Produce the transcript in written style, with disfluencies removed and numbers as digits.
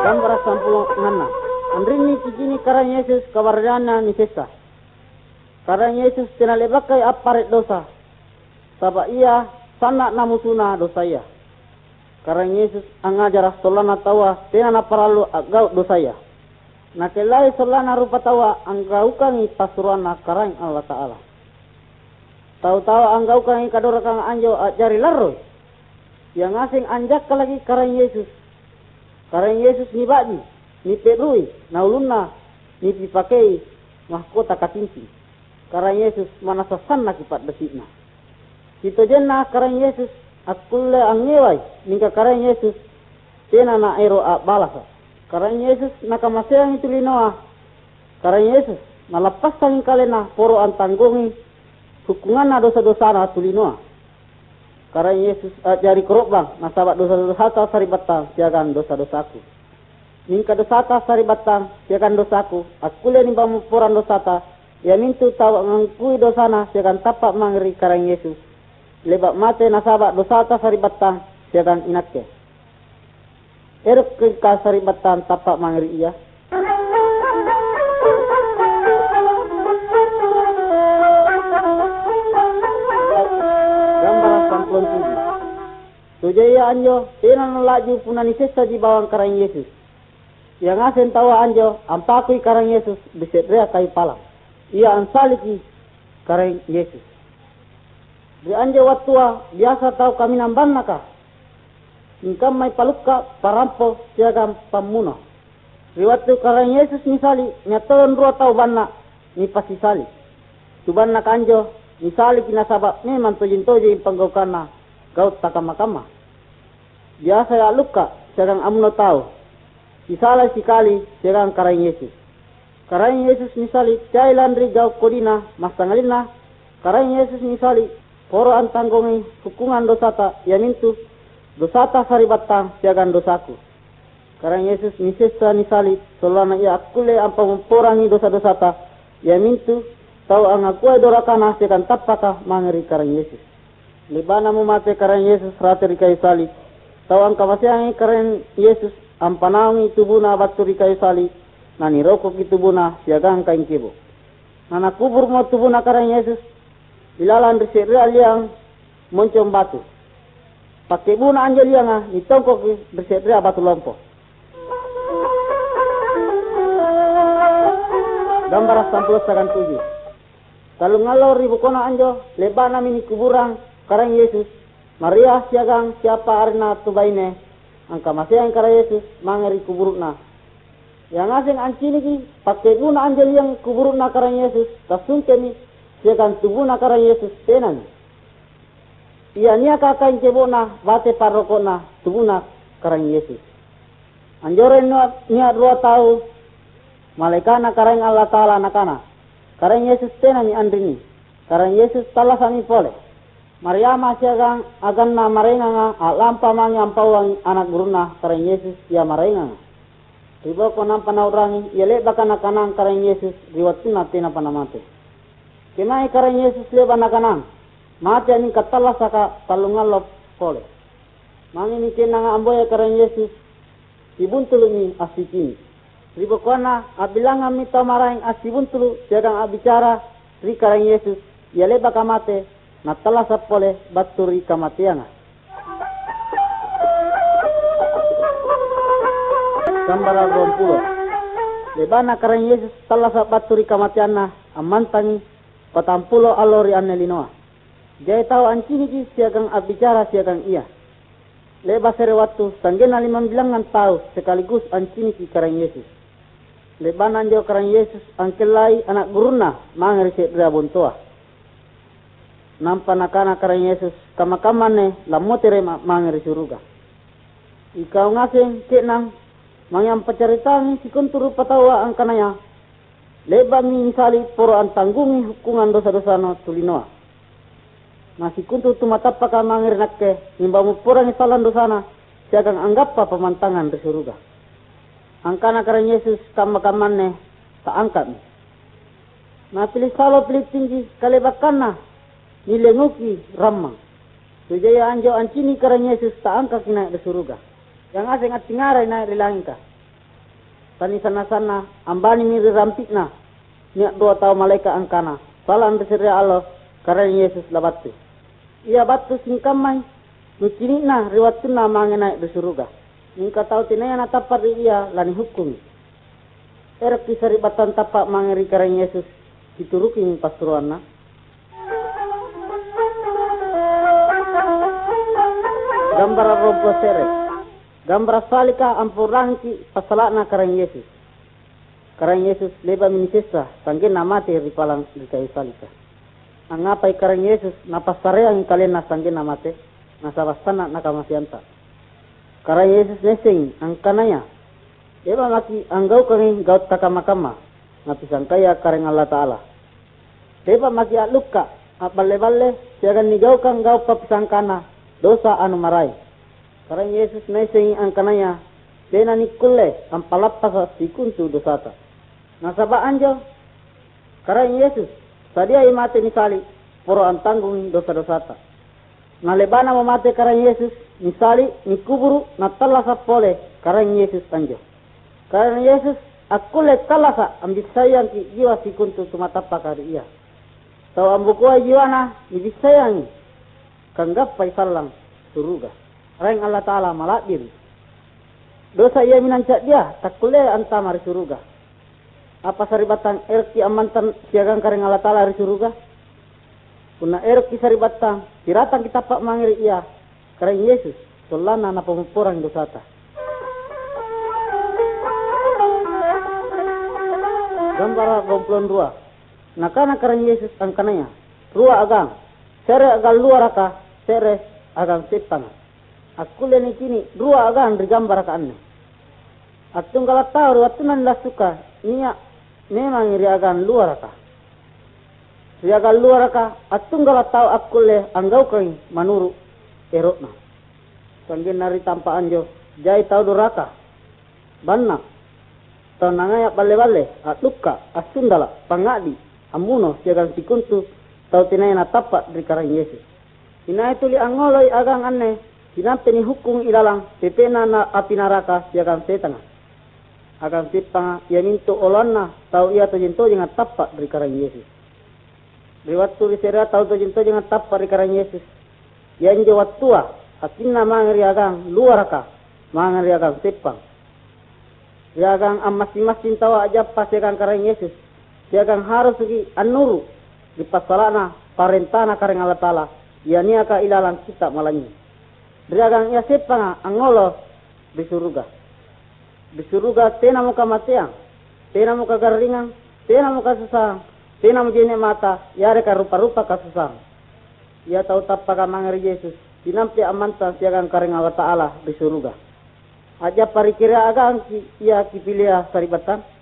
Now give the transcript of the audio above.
Gambar 10 Andrini kikini karang Yesus kawarjana ni sesa. Karang Yesus tinalebakai aparet dosa. Sabab ia sanak namusuna dosa ia. Karang Yesus angajar solana tawa tenana paralu agau dosa ia. Nakelai solana rupa tawa anggaukangi pasuruana karang Allah Ta'ala. Tahu-tahu anggaukangi kadorakang anjo ajari laroi. Yang asing anjak lagi karang Yesus. Karang Yesus ni baji, ni perui, nauluna, ni dipakai mahkota katinti. Karang Yesus mana sasana kipat besikna. Kita jenna karang Yesus akulle angewai, nika karang Yesus tena na ero balasa. Karang Yesus nakamaseang itu linoa. Karang Yesus nalapasan kalena poro antanggungi hukuman na dosa-dosa na tulinoa. Karang Yesus ajari korobang nasabat dosa-dosa saribata siagan dosa-dosaku. Ningka dosata saribata siagan dosaku. Akulle ni bamupuran dosata. Ya mintu tawa ngangkui dosana siagan tapak mangri karang Yesus. Lebak mate nasabat dosata saribata siagan inakke. Eruk kika saribata tapak mangri iya. Tujaya anjo, tenan laju punani sesa di bawang karang Yesus. Yang asen tawa anjo, ampakui karang Yesus bisetrea kai palang. Ia ansaliki karang Yesus. Di anjo watua biasa tahu kami namban naka. Ingkam mai palukka parampo siagam pamuno. Di waktu karang Yesus misali nyaton rua tahu banna ni pasti sali. Tubanna kanjo misali kinasabab memang tojin-tojin panggaukana gaut takama-kama. Biasa ya luka sedang amno tahu. Misalnya sekali sedang karang Yesus. Karang Yesus misali cailan rigau kodina mastangalina. Karang Yesus misali poro antanggongi hukuman dosata ya mintu dosata saribatang siagan dosaku. Karang Yesus misesa misali solana ia akule ampa memporangi dosa-dosata ya mintu tahu angakue dorakana siagan tapaka mangeri karang Yesus. Libana mumate karang Yesus rateri kai sali. Tahu angka masih karang Yesus ampanaungi tubuna baturi kai sali. Nani rokok tubuna siagang kain kibo. Nana kubur mo tubuna karang Yesus. Ilalan risik real yang moncong batu. Pakai buna anjel yang ditongkok risik real batu lompo. Gambar 10:7. Kalau ngalor ribu kona anjo lebana mini kuburang karang Yesus. Maria siagang siapa arena tubaine. Angka masih yang karang Yesus mangeri kuburukna. Yang asing ancini ki pakai guna anjel yang kuburukna karang Yesus. Tasun kemi siagang tubuna karang Yesus tenan. Ia nia kakain cebona bate parokona tubuna karang Yesus. Anjore nia 2 tahu malaikana karang Allah Ta'ala nakana. Karang Yesus tenan ni andrini. Karang Yesus talah sami pole. Maria masyagang agan na marenga alampa mangi ampawang anak guruna karang Yesus ya marenga. Ribo ko nampa na urangi yele baka nakanang karang Yesus riwatuna tena panamate. Kemai karang Yesus leba nakanang. Mate ani katala saka talungalop pole. Mangi ni kenanga amboya karang Yesus ibuntulu ni asikini. Ribo ko na abilanga mita maraing asibuntulu sedang abicara ri karang Yesus yele baka mate. Natala sapole baturi kamatiana. Gambar 20. Lebana karang Yesus tala sa baturi kamatiana amantangi patampulo alori annelinoa. Jai tahu ancini ki siagang abicara siagang ia. Leba sere waktu sanggena 5 bilangan tahu sekaligus ancini ki karang Yesus. Lebana anjo karang Yesus angkelai anak guruna mangeri sedra bontoa. Nampak nakana karang Yesus kama-kamane lamotere mangeri suruga. Ikau ngaseng kenang mangyam pacaritangi sikunturu patawa angkanaya. Leba misali poro antanggungi hukuman dosa-dosa no tulinoa. Nasi kuntu tumatapaka mangeri nakke nimbamu porangi salan dosana siagang anggap pa pemantangan di suruga. Angkana karang Yesus kama-kamane tak angkat. Nah pilih salo pilih tinggi kalebakana. Nilenguki ramang. Tujaya anjo ancini karang Yesus tak angka kina di suruga. Yang asing at tingaray na rilangka. tani sana-sana ambani miri rampikna niat 2 tahun malaikat angkana salam berseria Allah karena Yesus labatu ia batu singkamai nucinina riwatuna mangenai di surga ningka tahu tinaya na tapar ia lani hukum erek kisaribatan tapak mangeri karena Yesus diturukin pasturuanna gambar robo sere gambar salika ampurangki pasalakna karang Yesus leba minisesa sangge namate ripalang di kayu salika angapai karang Yesus napasarea ng kalian na sangge namate nasabastana nakamasianta karang Yesus nesing ang kanaya leba maki anggau kami gaut takamakama napisang kaya karang Allah Ta'ala leba maki aluka aballe siagan nigau kang gau papisang kana dosa anu marai karena Yesus nesing ang kanaya dena nikulle ang palapasa sikuntu dosata nasaba anjo karena Yesus sadia imate misali puro ang tanggung dosa-dosata nalebana mamate karena Yesus misali nikuburu natalasa pole karena Yesus anjo karena Yesus akulle talasa ambisayang ki jiwa sikuntu tumatapa kari iya tau ambukua jiwana ibisayangi kanggap paisalang suruga reng Allah Ta'ala malak diri dosa ia minancak dia tak kule anta mari suruga apa saribatan erki amantan siagang kareng Allah Ta'ala hari suruga kuna erki saribatan tiratan kita pak mangiri ia kareng Yesus solana na pemupurang dosata gambar 22 nakana kareng Yesus angkananya rua agang sere agal luar aka sere agang sepang aku leni kini dua agang digambar kaanne atung kala tahu watunan la suka niya memang iri agang luar aka iri agang luar aka atung kala tahu aku le anggau keng manuru erotna sanggen nari tanpa anjo jai tahu duraka banna tau nangaya bale atuka asundala pangadi amuno siagang sikuntu tau tinay natapat di karang Yesus inay tuli angoloy agang anne sinampe ni hukum ilalang pepena na api naraka siagang setanga agang setanga ia minto olonna tau ia tojento jangan tapak dari karang Yesus riwat tuli sera tau tojento jangan tapak dari karang Yesus ia injo wattua akinna mangeri agang luar ka mangeri agang sepang ia agang masing-masing tawa aja pas siagang karang Yesus siagang harus gi anuru di pasalana parentana kareng Allah Ta'ala ia niaka ilalang kita malanyi Diragang ia sepanga angolo di surga tena muka mateang tena muka garingang tena muka susang tena mujene mata yare ka rupa-rupa kasusang ia tahu tapaka mangeri Yesus dinampi amanta siagang kareng Allah Ta'ala di surga aja parikira agang ia kipilia saribatan